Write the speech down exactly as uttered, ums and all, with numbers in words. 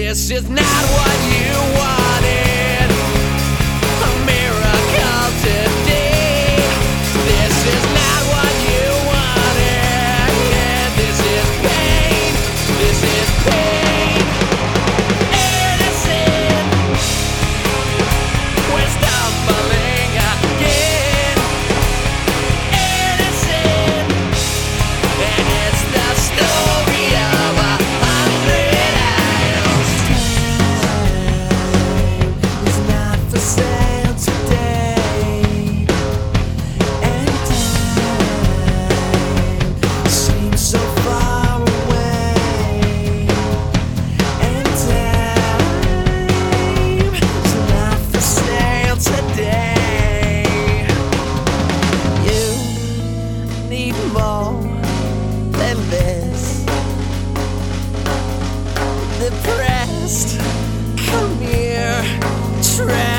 This is not what you wanted. A miracle today. This is not what you wanted. Yeah, this is pain. This is pain. Innocent. We're stumbling again. Innocent. And it's the story of a hundred eyes. Time is not for sale today. And time seems so far away. And time is not for sale today. You need more than this. Depressed, come here, try.